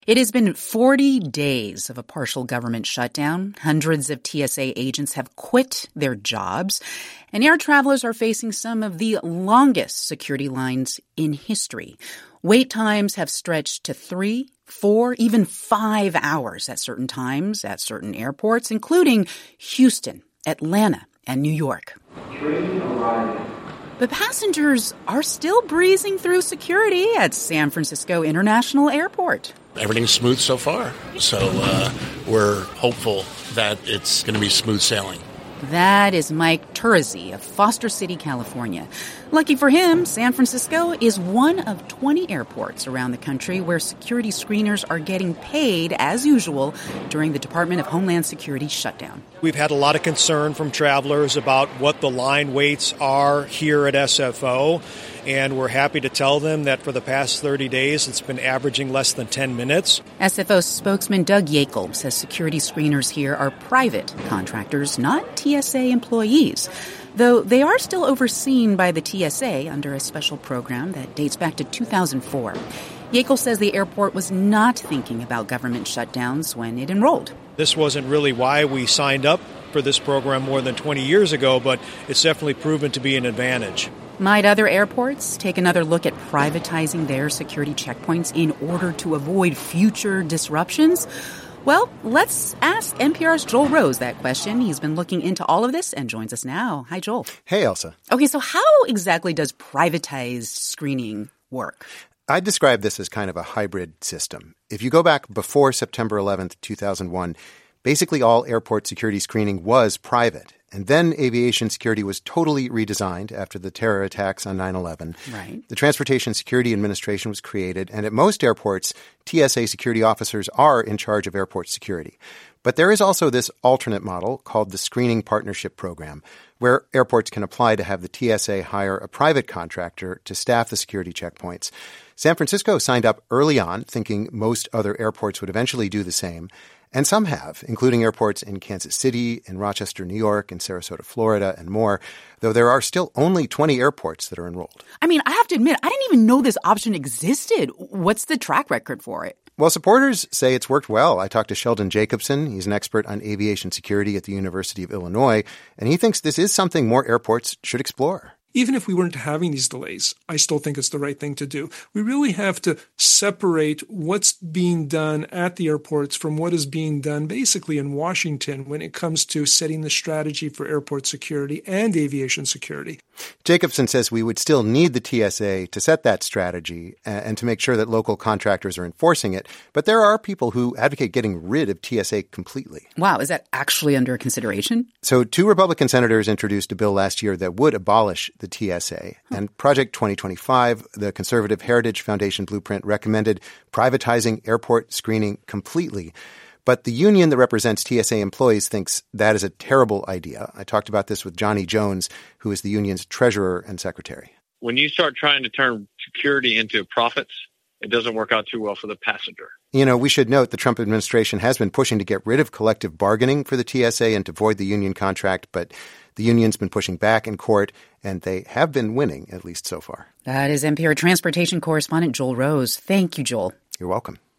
It has been 40 days of a partial government shutdown. Hundreds of TSA agents have quit their jobs, and air travelers are facing some of the longest security lines in history. Wait times have stretched to 3, 4, even 5 hours at certain times at certain airports, including Houston, Atlanta, and New York. Train arriving. But passengers are still breezing through security at San Francisco International Airport. Everything's smooth so far, so we're hopeful that it's going to be smooth sailing. That is Mike Turazzi of Foster City, California. Lucky for him, San Francisco is one of 20 airports around the country where security screeners are getting paid, as usual, during the Department of Homeland Security shutdown. We've had a lot of concern from travelers about what the line waits are here at SFO, and we're happy to tell them that for the past 30 days, it's been averaging less than 10 minutes. SFO spokesman Doug Yakel says security screeners here are private contractors, not TSA employees, though they are still overseen by the TSA under a special program that dates back to 2004. Yakel says the airport was not thinking about government shutdowns when it enrolled. This wasn't really why we signed up for this program more than 20 years ago, but it's definitely proven to be an advantage. Might other airports take another look at privatizing their security checkpoints in order to avoid future disruptions? Well, let's ask NPR's Joel Rose that question. He's been looking into all of this and joins us now. Hi, Joel. Hey, Elsa. Okay, so how exactly does privatized screening work? I'd describe this as kind of a hybrid system. If you go back before September 11th, 2001, basically all airport security screening was private. And then aviation security was totally redesigned after the terror attacks on 9/11. Right. The Transportation Security Administration was created, and at most airports, TSA security officers are in charge of airport security. But there is also this alternate model called the Screening Partnership Program, where airports can apply to have the TSA hire a private contractor to staff the security checkpoints. San Francisco signed up early on, thinking most other airports would eventually do the same. And some have, including airports in Kansas City, in Rochester, New York, in Sarasota, Florida, and more, though there are still only 20 airports that are enrolled. I mean, I have to admit, I didn't even know this option existed. What's the track record for it? Well, supporters say it's worked well. I talked to Sheldon Jacobson. He's an expert on aviation security at the University of Illinois, and he thinks this is something more airports should explore. Even if we weren't having these delays, I still think it's the right thing to do. We really have to separate what's being done at the airports from what is being done basically in Washington when it comes to setting the strategy for airport security and aviation security. Jacobson says we would still need the TSA to set that strategy and to make sure that local contractors are enforcing it. But there are people who advocate getting rid of TSA completely. Wow, is that actually under consideration? So 2 Republican senators introduced a bill last year that would abolish the TSA. And Project 2025, the Conservative Heritage Foundation blueprint, recommended privatizing airport screening completely. But the union that represents TSA employees thinks that is a terrible idea. I talked about this with Johnny Jones, who is the union's treasurer and secretary. When you start trying to turn security into profits, it doesn't work out too well for the passenger. You know, we should note the Trump administration has been pushing to get rid of collective bargaining for the TSA and to void the union contract, but the union's been pushing back in court, and they have been winning, at least so far. That is NPR transportation correspondent Joel Rose. Thank you, Joel. You're welcome.